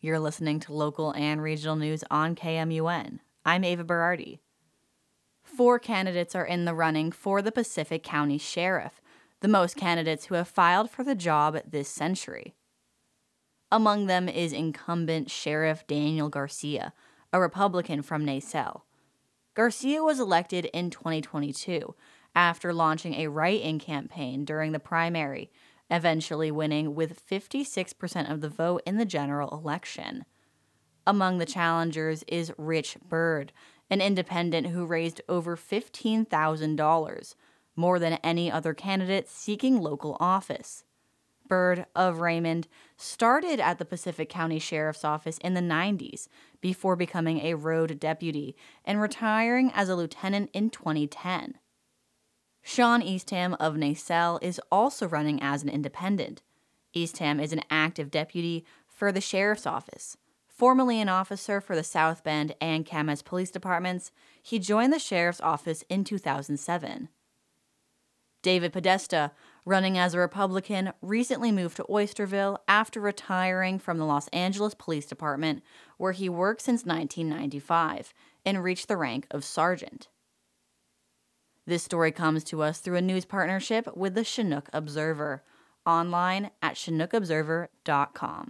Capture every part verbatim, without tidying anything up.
You're listening to local and regional news on K M U N. I'm Ava Berardi. Four candidates are in the running for the Pacific County Sheriff, the most candidates who have filed for the job this century. Among them is incumbent Sheriff Daniel Garcia, a Republican from Naselle. Garcia was elected in twenty twenty-two after launching a write-in campaign during the primary, eventually winning with fifty-six percent of the vote in the general election. Among the challengers is Rich Byrd, an independent who raised over fifteen thousand dollars, more than any other candidate seeking local office. Byrd of Raymond started at the Pacific County Sheriff's Office in the nineties before becoming a road deputy and retiring as a lieutenant in twenty ten. Sean Eastham of Naselle is also running as an independent. Eastham is an active deputy for the Sheriff's Office. Formerly an officer for the South Bend and Camas Police Departments, he joined the Sheriff's Office in two thousand seven. David Podesta, running as a Republican, recently moved to Oysterville after retiring from the Los Angeles Police Department, where he worked since nineteen ninety-five, and reached the rank of sergeant. This story comes to us through a news partnership with the Chinook Observer, online at chinook observer dot com.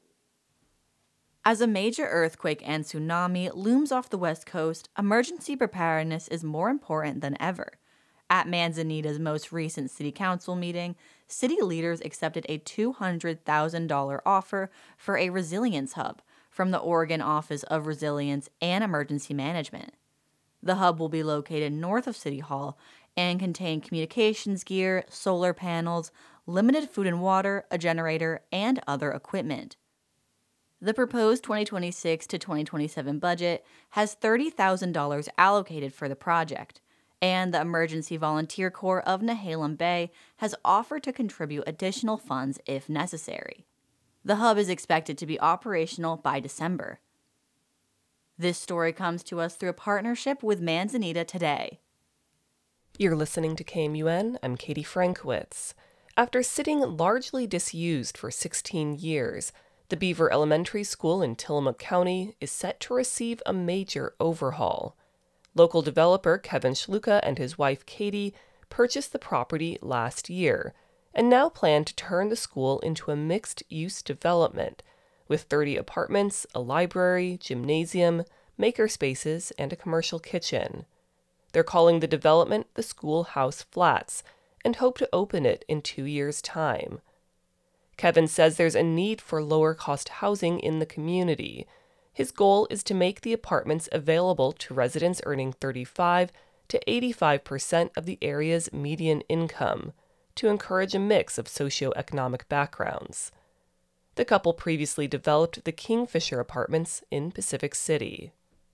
As a major earthquake and tsunami looms off the West Coast, emergency preparedness is more important than ever. At Manzanita's most recent city council meeting, city leaders accepted a two hundred thousand dollars offer for a resilience hub from the Oregon Office of Resilience and Emergency Management. The hub will be located north of City Hall and contain communications gear, solar panels, limited food and water, a generator, and other equipment. The proposed twenty twenty-six to twenty twenty-seven budget has thirty thousand dollars allocated for the project, and the Emergency Volunteer Corps of Nehalem Bay has offered to contribute additional funds if necessary. The hub is expected to be operational by December. This story comes to us through a partnership with Manzanita Today. You're listening to K M U N. I'm Katie Frankowitz. After sitting largely disused for sixteen years, the Beaver Elementary School in Tillamook County is set to receive a major overhaul. Local developer Kevin Schluka and his wife Katie purchased the property last year and now plan to turn the school into a mixed-use development with thirty apartments, a library, gymnasium, maker spaces, and a commercial kitchen. They're calling the development the Schoolhouse Flats and hope to open it in two years' time. Kevin says there's a need for lower-cost housing in the community. His goal is to make the apartments available to residents earning thirty-five to eighty-five percent of the area's median income to encourage a mix of socioeconomic backgrounds. The couple previously developed the Kingfisher Apartments in Pacific City.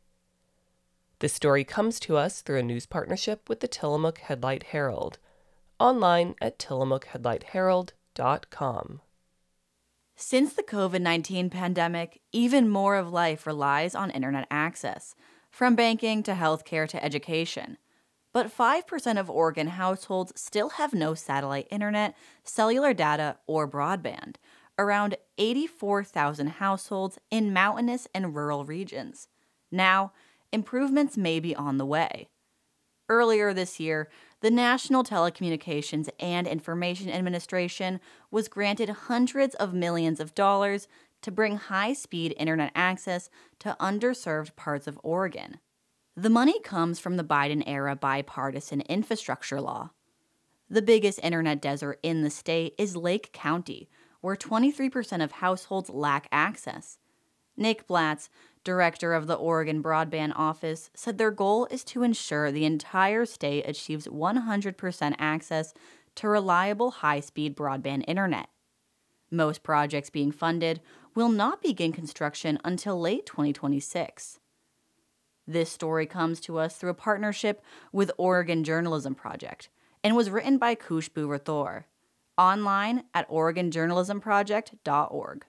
This story comes to us through a news partnership with the Tillamook Headlight Herald, online at tillamook headlight herald dot com. Since the covid nineteen pandemic, even more of life relies on internet access, from banking to healthcare to education. But five percent of Oregon households still have no satellite internet, cellular data, or broadband, around eighty-four thousand households in mountainous and rural regions. Now, improvements may be on the way. Earlier this year, the National Telecommunications and Information Administration was granted hundreds of millions of dollars to bring high-speed internet access to underserved parts of Oregon. The money comes from the Biden-era bipartisan infrastructure law. The biggest internet desert in the state is Lake County, where twenty-three percent of households lack access. Nick Blatz, director of the Oregon Broadband Office, said their goal is to ensure the entire state achieves one hundred percent access to reliable high-speed broadband internet. Most projects being funded will not begin construction until late twenty twenty-six. This story comes to us through a partnership with Oregon Journalism Project and was written by Khushbu Rathore, online at oregon journalism project dot org.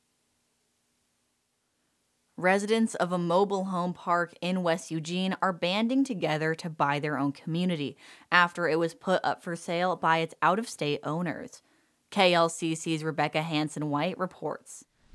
Residents of a mobile home park in West Eugene are banding together to buy their own community after it was put up for sale by its out-of-state owners. K L C C's Rebecca Hanson-White reports.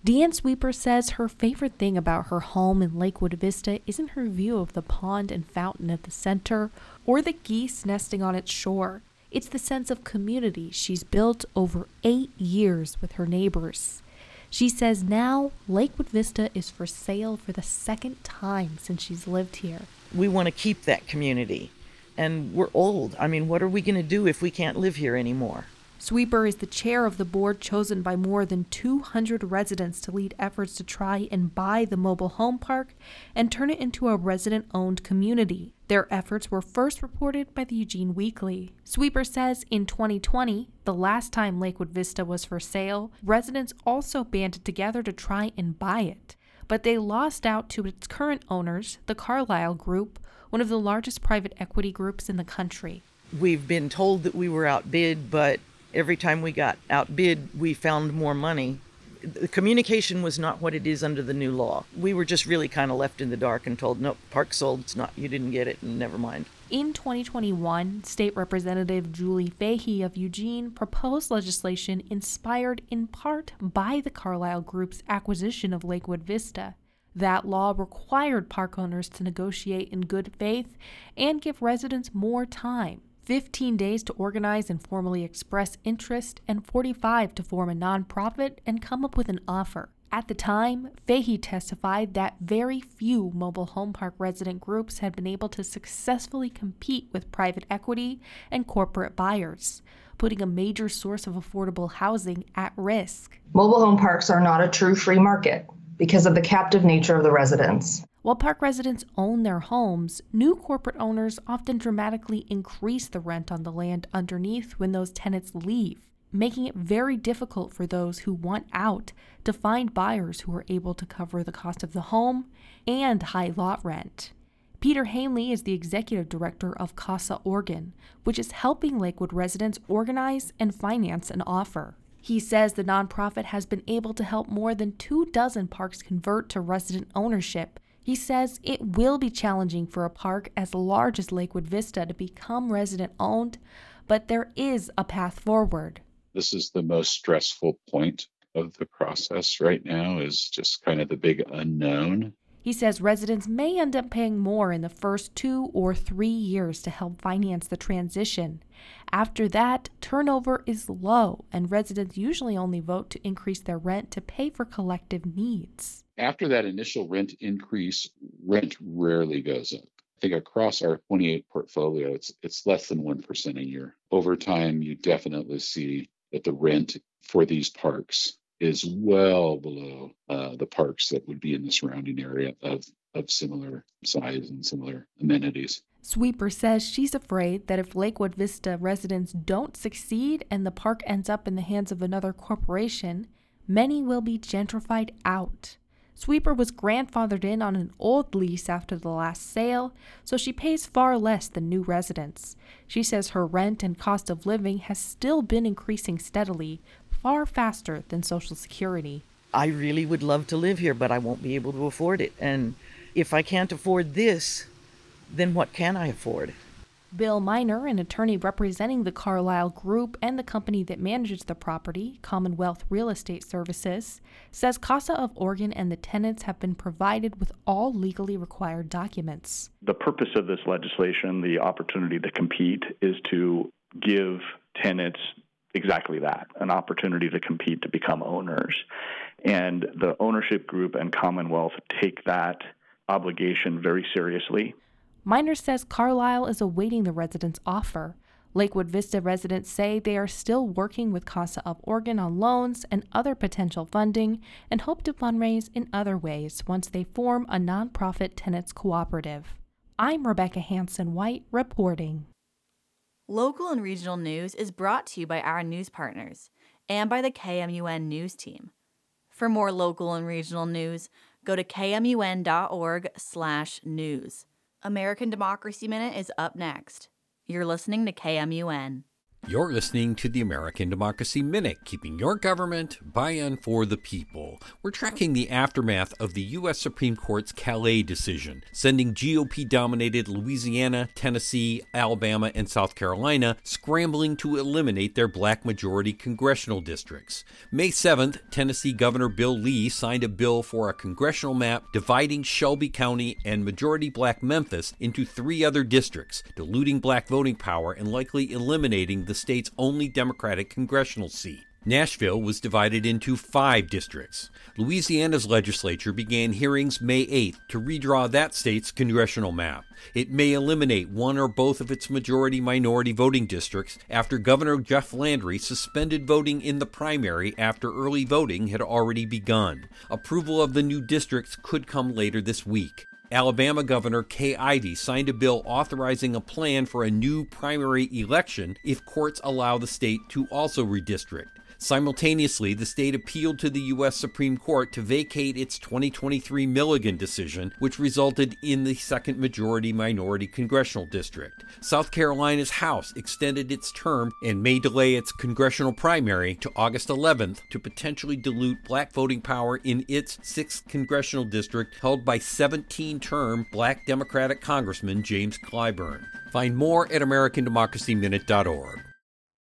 Deanne Sweeper says her favorite thing about her home in Lakewood Vista isn't her view of the pond and fountain at the center or the geese nesting on its shore. It's the sense of community she's built over eight years with her neighbors. She says now Lakewood Vista is for sale for the second time since she's lived here. We want to keep that community, and we're old. I mean, what are we going to do if we can't live here anymore? Sweeper is the chair of the board chosen by more than two hundred residents to lead efforts to try and buy the mobile home park and turn it into a resident-owned community. Their efforts were first reported by the Eugene Weekly. Sweeper says in twenty twenty, the last time Lakewood Vista was for sale, residents also banded together to try and buy it. But they lost out to its current owners, the Carlyle Group, one of the largest private equity groups in the country. We've been told that we were outbid, but every time we got outbid, we found more money. The communication was not what it is under the new law. We were just really kind of left in the dark and told, nope, park sold, it's not, you didn't get it, and never mind. In twenty twenty-one, State Representative Julie Fahey of Eugene proposed legislation inspired in part by the Carlyle Group's acquisition of Lakewood Vista. That law required park owners to negotiate in good faith and give residents more time. fifteen days to organize and formally express interest, and forty-five to form a nonprofit and come up with an offer. At the time, Fahey testified that very few mobile home park resident groups had been able to successfully compete with private equity and corporate buyers, putting a major source of affordable housing at risk. Mobile home parks are not a true free market because of the captive nature of the residents. While park residents own their homes, new corporate owners often dramatically increase the rent on the land underneath when those tenants leave, making it very difficult for those who want out to find buyers who are able to cover the cost of the home and high lot rent. Peter Hanley is the executive director of Casa Oregon, which is helping Lakewood residents organize and finance an offer. He says the nonprofit has been able to help more than two dozen parks convert to resident ownership. He says it will be challenging for a park as large as Lakewood Vista to become resident-owned, but there is a path forward. This is the most stressful point of the process right now, is just kind of the big unknown. He says residents may end up paying more in the first two or three years to help finance the transition. After that, turnover is low, and residents usually only vote to increase their rent to pay for collective needs. After that initial rent increase, rent rarely goes up. I think across our twenty-eight portfolio, it's it's less than one percent a year. Over time, you definitely see that the rent for these parks is well below uh, the parks that would be in the surrounding area of, of similar size and similar amenities. Sweeper says she's afraid that if Lakewood Vista residents don't succeed and the park ends up in the hands of another corporation, many will be gentrified out. Sweeper was grandfathered in on an old lease after the last sale, so she pays far less than new residents. She says her rent and cost of living has still been increasing steadily, far faster than Social Security. I really would love to live here, but I won't be able to afford it. And if I can't afford this, then what can I afford? Bill Miner, an attorney representing the Carlyle Group and the company that manages the property, Commonwealth Real Estate Services, says Casa of Oregon and the tenants have been provided with all legally required documents. The purpose of this legislation, the opportunity to compete, is to give tenants exactly that, an opportunity to compete to become owners. And the ownership group and Commonwealth take that obligation very seriously. Miner says Carlyle is awaiting the residents' offer. Lakewood Vista residents say they are still working with Casa of Oregon on loans and other potential funding and hope to fundraise in other ways once they form a nonprofit tenants cooperative. I'm Rebecca Hanson-White reporting. Local and regional news is brought to you by our news partners and by the K M U N News Team. For more local and regional news, go to kmun.org slash news. American Democracy Minute is up next. You're listening to K M U N. You're listening to the American Democracy Minute, keeping your government by and for the people. We're tracking the aftermath of the U S Supreme Court's Calais decision, sending G O P-dominated Louisiana, Tennessee, Alabama, and South Carolina scrambling to eliminate their black majority congressional districts. May seventh, Tennessee Governor Bill Lee signed a bill for a congressional map dividing Shelby County and majority black Memphis into three other districts, diluting black voting power and likely eliminating the state's only Democratic congressional seat. Nashville was divided into five districts. Louisiana's legislature began hearings May eighth to redraw that state's congressional map. It may eliminate one or both of its majority-minority voting districts after Governor Jeff Landry suspended voting in the primary after early voting had already begun. Approval of the new districts could come later this week. Alabama Governor Kay Ivey signed a bill authorizing a plan for a new primary election if courts allow the state to also redistrict. Simultaneously, the state appealed to the U S Supreme Court to vacate its twenty twenty-three Milligan decision, which resulted in the second majority-minority congressional district. South Carolina's House extended its term and may delay its congressional primary to August eleventh to potentially dilute black voting power in its sixth congressional district held by seventeen-term black Democratic Congressman James Clyburn. Find more at American Democracy Minute dot org.